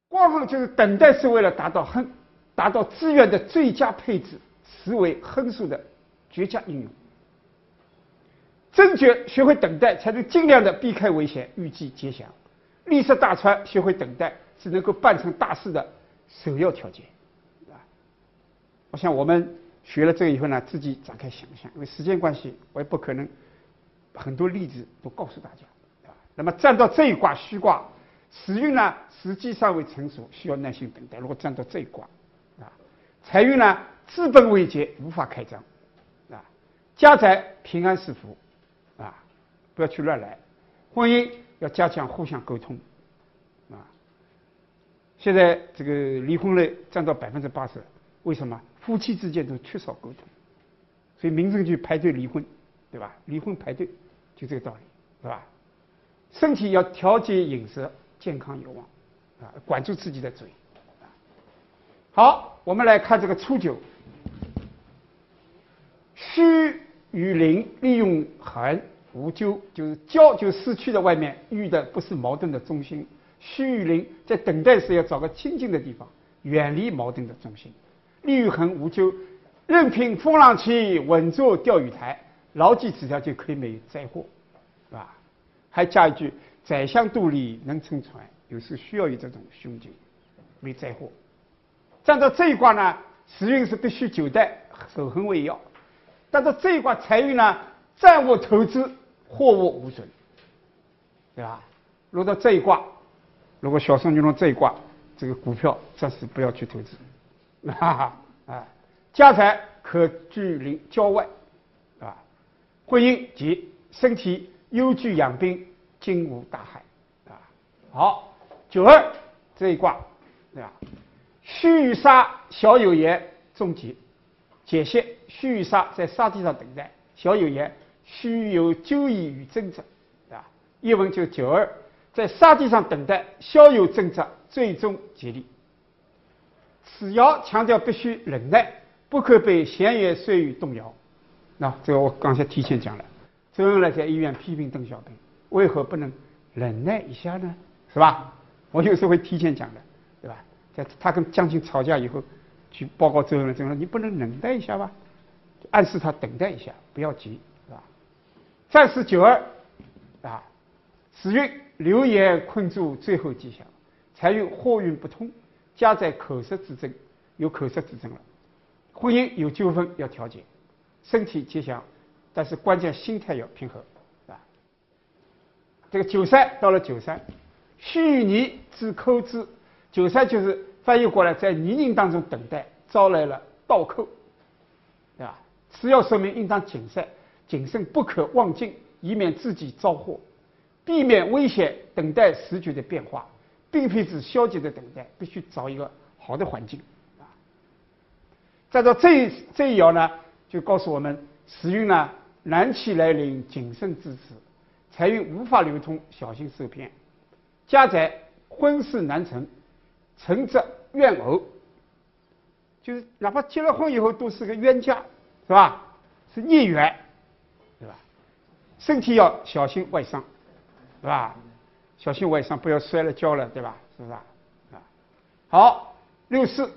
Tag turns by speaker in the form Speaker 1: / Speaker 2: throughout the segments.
Speaker 1: 光横就是等待是为了达到资源的最佳配置，实为横术的绝佳应用。真觉学会等待，才能尽量的避开危险，预计吉祥。立誓大川，学会等待，是能够办成大事的首要条件。我想我们学了这个以后呢，自己展开想象，因为时间关系，我也不可能很多例子都告诉大家。那么站到这一卦虚卦，时运呢时机尚未成熟，需要耐心等待。如果站到这一卦，财运呢资本未竭，无法开张。家宅平安是福，不要去乱来。婚姻要加强互相沟通，现在这个离婚率占到80%，为什么？夫妻之间都缺少沟通，所以民政局排队离婚，对吧？离婚排队，就这个道理，是吧？身体要调节饮食，健康有望，管住自己的嘴。好，我们来看这个初九，虚与灵利用寒无咎，就是交就失去的外面，遇的不是矛盾的中心。虚与灵在等待时要找个清静的地方，远离矛盾的中心。利于恒无咎，任凭风浪起，稳坐钓鱼台，牢记此条就可以没有灾祸，是吧？还加一句：宰相肚里能撑船，有时需要有这种胸襟，没灾祸。站到这一卦呢，时运是必须久待，守恒为要。但是这一卦财运呢，暂勿投资，货物无损，对吧？落到这一卦，如果小宋就用这一卦，这个股票暂时不要去投资。家财可居邻郊外，婚姻及身体忧惧养病，惊无大害，好，92这一卦，对吧？虚与杀，小有言，终结。解析：虚与杀在杀地上等待，小有言，虚有纠易与争执，译文就92，在杀地上等待，小有争执，最终吉利。此爻强调必须忍耐，不可被闲言碎语动摇。这个我刚才提前讲了。周恩来在医院批评邓小平，为何不能忍耐一下呢？是吧？我有时候会提前讲的，对吧？在他跟将军吵架以后，去报告周恩来，周恩来你不能忍耐一下吧？暗示他等待一下，不要急，是吧？战事92，时运流言困住，最后吉祥。财运货运不通。家在口舌之争，有口舌之争了；婚姻有纠纷要调解，身体吉祥，但是关键心态要平和，这个93到了93，虚泥之寇之，93就是翻译过来，在泥泞当中等待，招来了倒寇，对吧？此要说明应当谨慎不可妄进，以免自己遭祸，避免危险，等待时局的变化。并非指消极的等待，必须找一个好的环境。再到这一爻呢，就告诉我们，时运呢难期来临，谨慎支持；财运无法流通，小心受骗。家宅婚事难成，成则怨偶，就是哪怕结了婚以后都是个冤家，是吧？是孽缘，对吧？身体要小心外伤，是吧？小心外伤，不要摔了跤了，对吧？是不是好，64，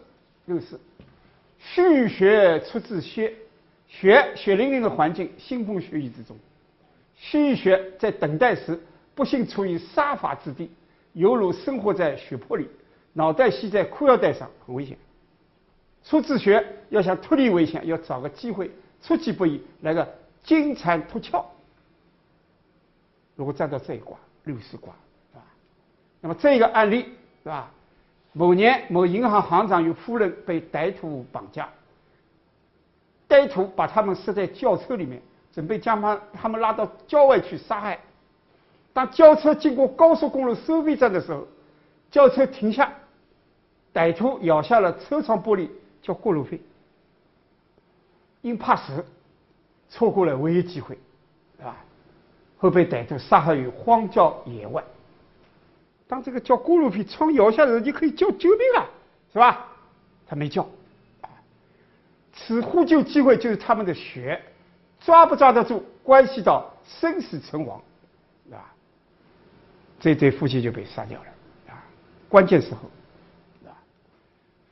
Speaker 1: 虚血出自血淋淋的环境，腥风血雨之中。虚血在等待时，不幸处于杀伐之地，犹如生活在血泊里，脑袋系在裤腰带上，很危险。出自血要想脱离危险，要找个机会，出其不意，来个金蝉脱壳。如果站到这一卦，64卦。那么这个案例是吧？某年某银行行长与夫人被歹徒绑架，歹徒把他们塞在轿车里面，准备将他们拉到郊外去杀害。当轿车经过高速公路收费站的时候，轿车停下，歹徒咬下了车窗玻璃交过路费。因怕死，错过了唯一机会，是吧？会被歹徒杀害于荒郊野外。当这个叫过路费窗摇下来，你可以叫救命啊，是吧？他没叫，此呼救机会就是他们的血，抓不抓得住，关系到生死存亡，这对夫妻就被杀掉了，关键时候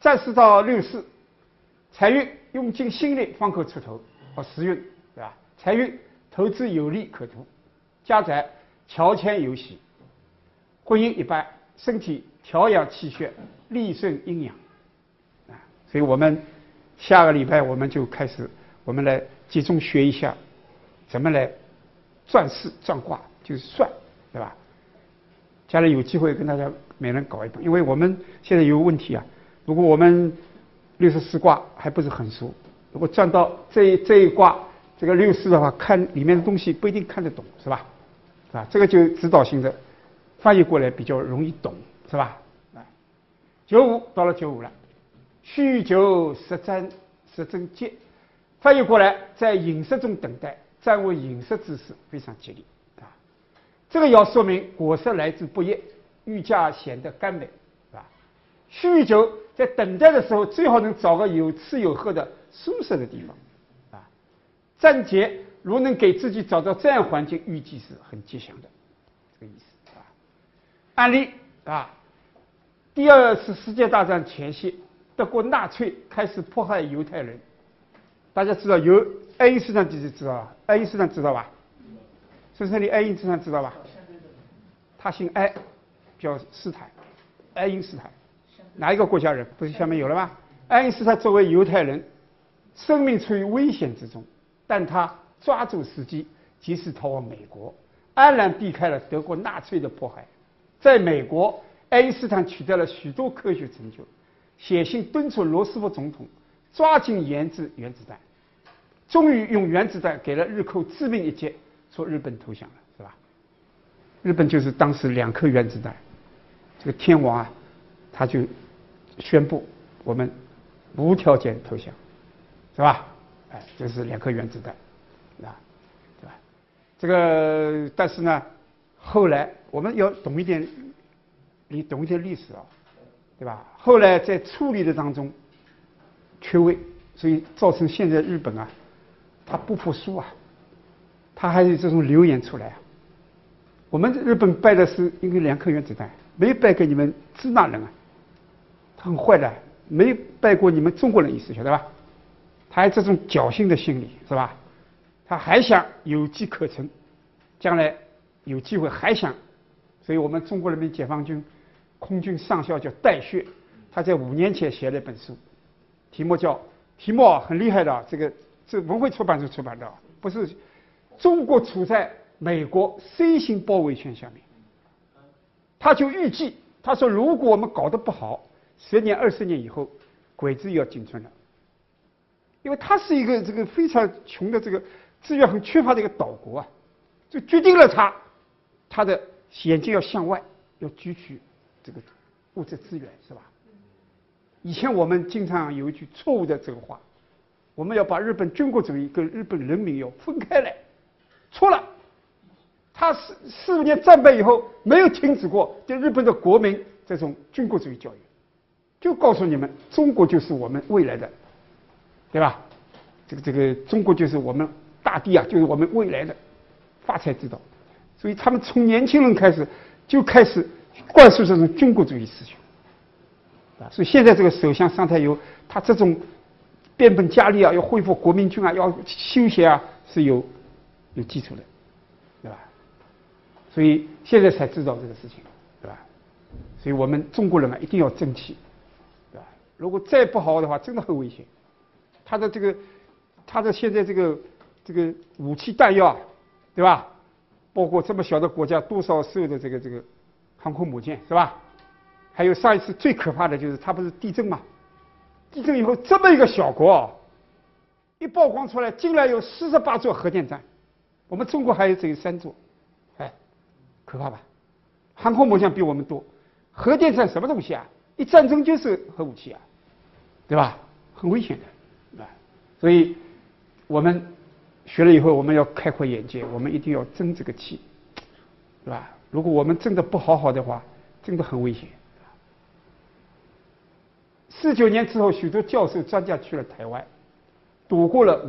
Speaker 1: 战事到64，财运用尽心力方可出头，时运，对吧？财运投资有利可图，家宅乔迁有喜，婚姻一般，身体调养气血，利顺阴阳。所以我们下个礼拜我们就开始，我们来集中学一下怎么来转世转卦，就是算，对吧？将来有机会跟大家每人搞一本，因为我们现在有个问题啊，如果我们64卦还不是很熟，如果转到这一卦这个64的话，看里面的东西不一定看得懂，是吧？是吧？这个就指导性的翻译过来比较容易懂，是吧？95到了95了，酗酒食针戒，翻译过来在饮食中等待，暂为饮食之事，非常吉利啊。这个要说明果实来之不易，愈加显得甘美，是吧？酗酒在等待的时候，最好能找个有吃有喝的舒适的地方啊。暂节如能给自己找到这样环境，预计是很吉祥的，这个意思啊。案例啊，第二次世界大战前夕，德国纳粹开始迫害犹太人。大家知道爱因斯坦就知道吧？爱因斯坦知道吧？孙胜利，爱因斯坦知道吧？他姓爱，叫斯坦，爱因斯坦，哪一个国家人？不是下面有了吗？爱因斯坦作为犹太人，生命处于危险之中，但他抓住时机，及时逃往美国，安然避开了德国纳粹的迫害。在美国，爱因斯坦取得了许多科学成就，写信敦促罗斯福总统抓紧研制原子弹，终于用原子弹给了日寇致命一击，说日本投降了，是吧？日本就是当时2颗原子弹，这个天皇啊，他就宣布我们无条件投降，是吧？这是2颗原子弹，啊，对吧？这个但是呢，后来我们要懂一点历史啊，对吧？后来在处理的当中缺位，所以造成现在日本啊，他不服输啊，他还有这种流言出来啊。我们日本败的是因为2颗原子弹，没败给你们支那人啊，他很坏的，没败过你们中国人一次，晓得吧？他还这种侥幸的心理，是吧？他还想有机可乘，将来有机会还想，所以我们中国人民解放军空军上校叫戴旭，他在5年前写了一本书，题目很厉害的，这文汇出版社出版的，不是中国处在美国 C 型包围圈下面，他就预计，他说如果我们搞得不好，10年20年以后，鬼子要进村了，因为他是一个这个非常穷的这个资源很缺乏的一个岛国啊，就决定了他的眼睛要向外，要汲取这个物质资源，是吧？以前我们经常有一句错误的这个话，我们要把日本军国主义跟日本人民要分开来，错了。他45年战败以后，没有停止过对日本的国民这种军国主义教育，就告诉你们，中国就是我们未来的，对吧？这个中国就是我们大地啊，就是我们未来的发财之道。所以他们从年轻人开始就开始灌输这种军国主义思想。所以现在这个首相上台以后，他这种变本加厉啊，要恢复国民军啊，要休闲啊，是有基础的，对吧？所以现在才知道这个事情，对吧？所以我们中国人啊，一定要争气，对吧？如果再不好的话，真的很危险。他的现在这个武器弹药，对吧？包括这么小的国家多少艘的这个航空母舰，是吧？还有上一次最可怕的就是它不是地震嘛？地震以后这么一个小国，一曝光出来，竟然有48座核电站，我们中国还有只有3座，可怕吧？航空母舰比我们多，核电站什么东西啊？一战争就是核武器啊，对吧？很危险的，对吧？所以我们学了以后，我们要开阔眼界，我们一定要争这个气，对吧？如果我们争得不好的话，真的很危险。49年之后，许多教授专家去了台湾，躲过了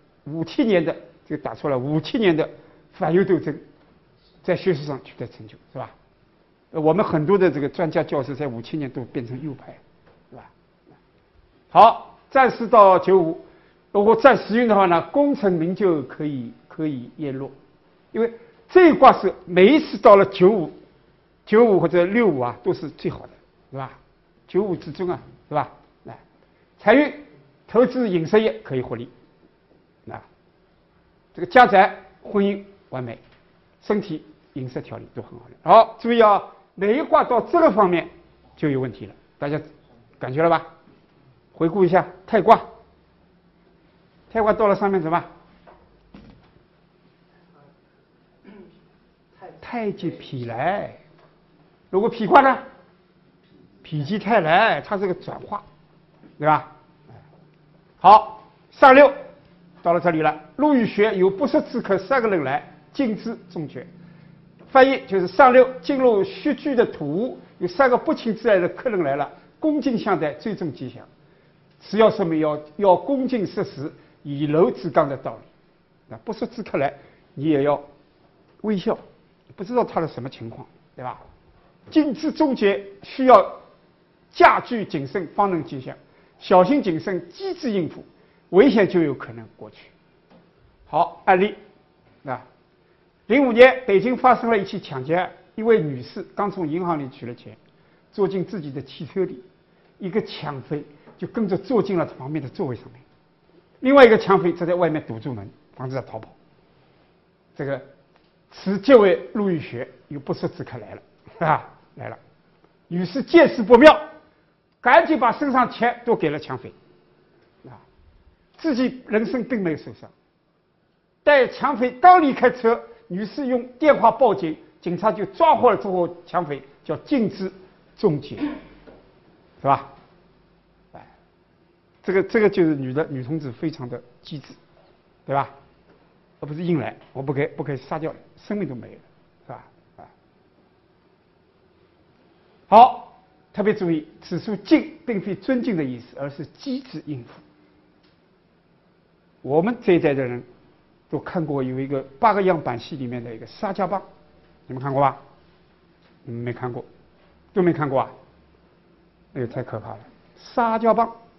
Speaker 1: 57年的这个打出了57年的反右斗争，在学术上取得成就，是吧？我们很多的这个专家教授在57年都变成右派，是吧？ 好，战事到95，如果占时运的话呢，功成名就可以验落，因为这一卦是每一次到了95或者65啊，都是最好的，对吧？95之中啊，对吧？来，财运、投资、饮食业可以获利，啊，这个家宅、婚姻完美，身体、饮食调理都很好的。好，注意啊，每一卦到这个方面就有问题了，大家感觉了吧？回顾一下太卦，太卦到了上面怎么办？太极否来，如果否卦呢？否极泰来，它是个转化，对吧？好，上六到了这里了。陆羽学有不速之客3个人来，进之中绝。翻译就是上六进入穴居的土，有3个不请自来的客人来了，恭敬相待，最重吉祥。此要说明要恭敬设施，以柔制刚的道理。那不速之客来，你也要微笑，不知道他的什么情况，对吧？进之中绝需要驾驭谨慎方能吉祥，小心谨慎，机智应付，危险就有可能过去。好，案例啊，05年北京发生了一起抢劫案，一位女士刚从银行里取了钱，坐进自己的汽车里，一个抢匪就跟着坐进了旁边的座位上面，另外一个抢匪则在外面堵住门，防止他逃跑。此就为陆羽学有不速之客来了啊，来了。女士见势不妙，赶紧把身上钱都给了抢匪，啊，自己人身并没有受伤。待抢匪刚离开车，女士用电话报警，警察就抓获了之后，抢匪叫进之终结，是吧？哎，这个就是女同志非常的机智，对吧？而不是硬来，我不可以杀掉了，生命都没了，是吧？啊，好，特别注意，此处敬并非尊敬的意思，而是机智应付。我们这一代的人都看过有一个8个样板戏里面的一个沙家浜，你们看过吧？你们没看过，都没看过啊？那个太可怕了。沙家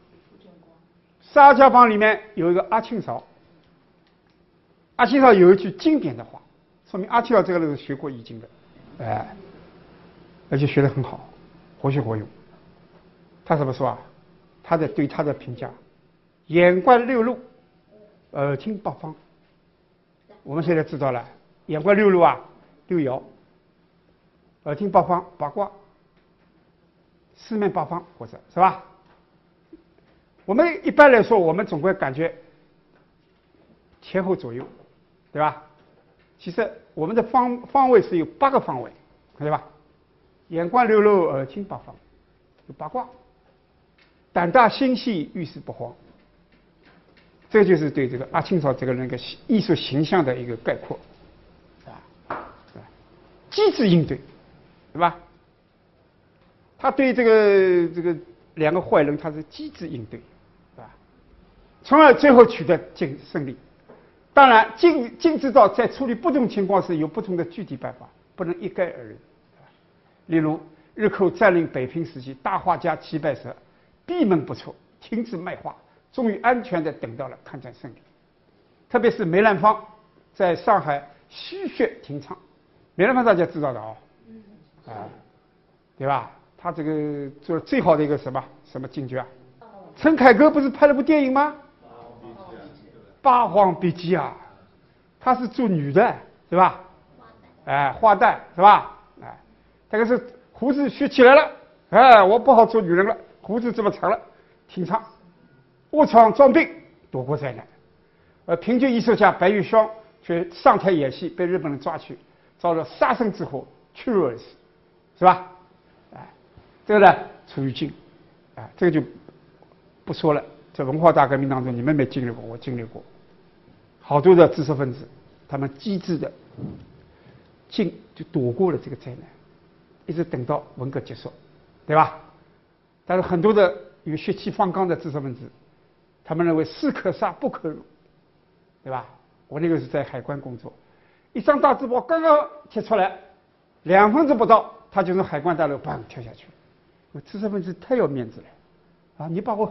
Speaker 1: 浜里面有一个阿庆嫂，阿庆嫂有一句经典的话，说明阿庆嫂这个人是学过易经的，哎，而且学得很好，活学活用。他怎么说啊？他在对他的评价：眼观6路，耳听8方。我们现在知道了，眼观6路啊，6爻；耳听8方，8卦；四面八方，或者是吧？我们一般来说，我们总会感觉前后左右，对吧？其实我们的方位是有8个方位，对吧？眼观6路，耳听8方，有8卦。胆大心细，遇事不慌。这就是对这个阿庆嫂这个人的艺术形象的一个概括，啊，机智应对，对吧？他对这个2个坏人，他是机智应对，是吧？从而最后取得胜利。当然，尽知道在处理不同情况时有不同的具体办法，不能一概而论。例如，日寇占领北平时期，大画家齐白石闭门不出，停止卖画，终于安全地等到了抗战胜利。特别是梅兰芳在上海虚穴停唱，梅兰芳大家知道的哦，对吧？他这个做了最好的一个什么京剧啊？陈凯歌不是拍了部电影吗？《八荒笔记》啊，她是做女的，对吧？哎，花旦是吧？哎，这个是胡子学起来了，哎，我不好做女人了，胡子这么长了，挺长，卧床装病，躲过灾难。评剧艺术家白玉霜却上台演戏，被日本人抓去，遭了杀身之祸，屈辱而死，是吧？哎，这个呢，处于境，啊，这个就不说了。在文化大革命当中，你们没经历过，我经历过。好多的知识分子，他们机智的就躲过了这个灾难，一直等到文革结束，对吧？但是很多的有血气方刚的知识分子，他们认为士可杀不可辱，对吧？我那个是在海关工作，一张大字报刚刚贴出来，2分钟不到，他就从海关大楼砰跳下去。知识分子太要面子了啊！你把我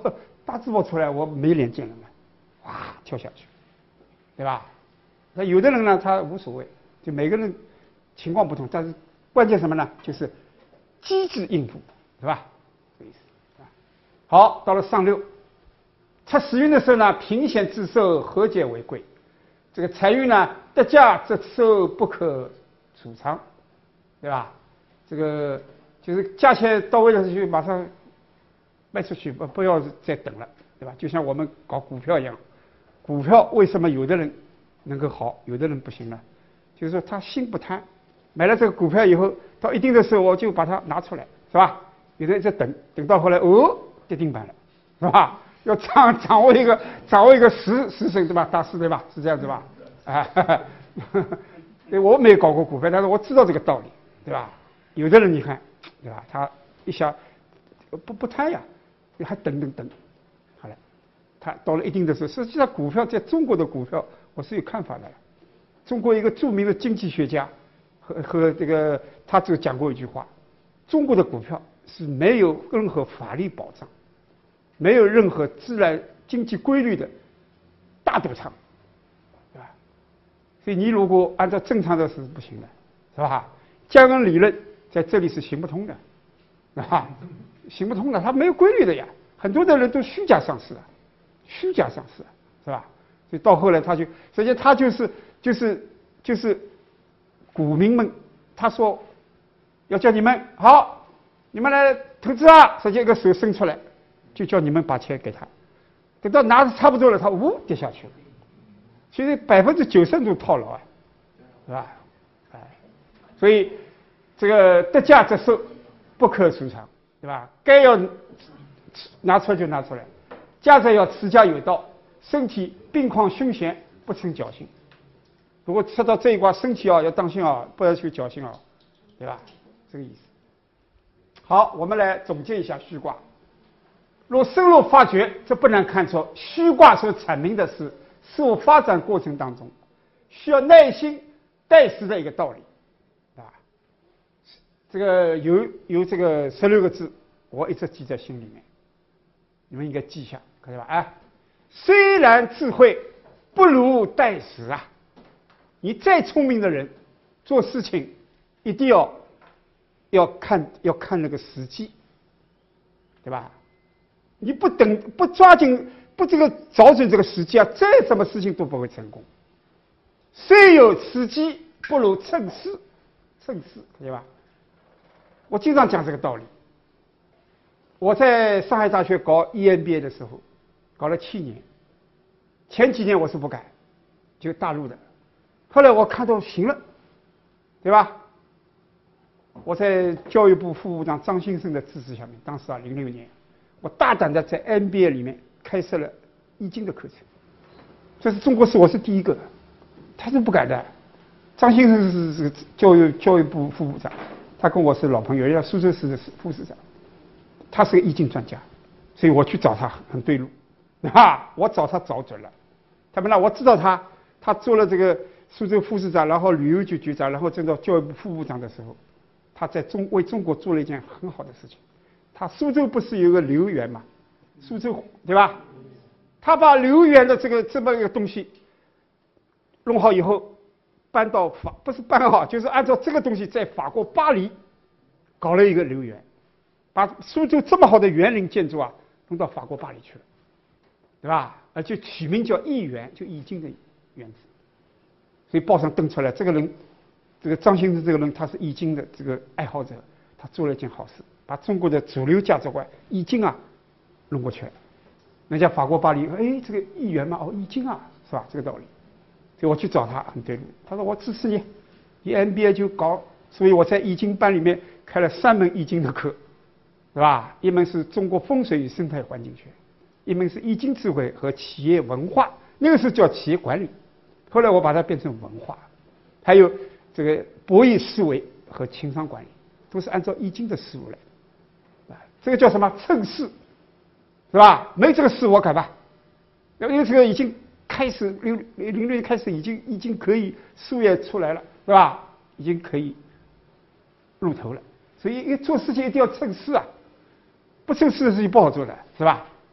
Speaker 1: 大字报出来，我没脸见人了，哇，跳下去，对吧？那有的人呢，他无所谓，就每个人情况不同，但是关键什么呢？就是机智应付，对吧？这个意思啊。好，到了上六，测时运的时候呢，平险自受，和解为贵。这个财运呢，得价则收，不可储藏，对吧？这个就是价钱到位了就马上卖出去，不要再等了，对吧？就像我们搞股票一样，股票为什么有的人能够好，有的人不行呢？就是说他心不贪，买了这个股票以后，到一定的时候我就把它拿出来，是吧？有的人在等到后来跌停板了，是吧？要掌握一个时辰，对吧？大师，对吧？是这样子吧？啊，对，我没有搞过股票，但是我知道这个道理，对吧？有的人你看，对吧？他一下不贪呀，还等，好了，他到了一定的时候，实际上股票在中国的股票我是有看法的。中国一个著名的经济学家和这个他就讲过一句话：中国的股票是没有任何法律保障，没有任何自然经济规律的大赌场，对吧？所以你如果按照正常的是不行的，是吧？江恩理论在这里是行不通的，啊，行不通的，它没有规律的呀。很多的人都虚假上市是吧？所以到后来他就，实际他就是股民们，他说要叫你们好，你们来投资啊，实际一个手伸出来，就叫你们把钱给他，等到拿的差不多了，他跌下去了。其实90%都套牢啊，是吧？哎，所以这个得价则收，不可储藏，对吧？该要拿出来就拿出来，家者要持家有道，身体病况凶险，不成侥幸。如果测到这一卦，身体要当心不要去侥幸对吧？这个意思。好，我们来总结一下虚卦。若深入发掘，这不难看出虚卦所阐明的是事物发展过程当中需要耐心待时的一个道理啊。这个有这个16个字，我一直记在心里面，你们应该记一下，可以吧？虽然智慧不如待时啊。你再聪明的人，做事情一定要看那个时机，对吧？你不抓紧不找准这个时机再什么事情都不会成功。虽有时机，不如趁势，对吧？我经常讲这个道理。我在上海大学搞 EMBA 的时候，搞了7年，前几年我是不敢，就大陆的。后来我看到行了，对吧？我在教育部副部长张新生的支持下面，当时06年，我大胆的在 MBA 里面开设了易经的课程。这是中国我是第一个，他是不敢的。张新生是教育部副部长，他跟我是老朋友，人家苏州市的副市长，他是个易经专家，所以我去找他很对路，我找他找准了。他们我知道他做了这个苏州副市长，然后旅游局局长，然后升到教育部副部长的时候，他在为中国做了一件很好的事情。他苏州不是有个留园嘛，苏州对吧？他把留园的这么一个东西弄好以后，搬到不是搬好，就是按照这个东西在法国巴黎搞了一个留园，把苏州这么好的园林建筑弄到法国巴黎去了，对吧？而且取名叫易园，就易经的园子。所以报上登出来，这个人，这个张新生这个人，他是易经的这个爱好者，他做了一件好事，把中国的主流价值观易经弄过去了。人家法国巴黎，这个易园嘛，易经是吧？这个道理。所以我去找他，很对路。他说我支持你，你 MBA 就搞。所以我在易经班里面开了3门易经的课，是吧？一门是中国风水与生态环境学，一门是易经智慧和企业文化，那个是叫企业管理。后来我把它变成文化，还有这个博弈思维和情商管理，都是按照易经的思路来的，这个叫什么趁势，是吧？没这个事我敢办，因为这个已经开始06年开始已经可以树叶出来了，是吧？已经可以入头了，所以做事情一定要趁势不趁势的事情不好做的，是吧？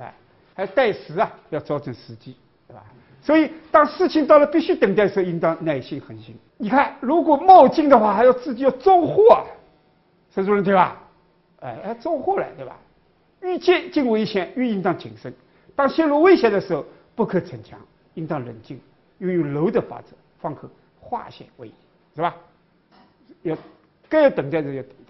Speaker 1: 还待时啊，要找准时机，对吧？所以当事情到了必须等待的时候，应当耐心恒心。你看，如果冒进的话，还要自己要招祸啊，陈主任对吧？要招祸了，对吧？遇见进危险，愈应当谨慎。当陷入危险的时候，不可逞强，应当冷静，运用柔的法则，方可化险为夷，是吧？该要等待的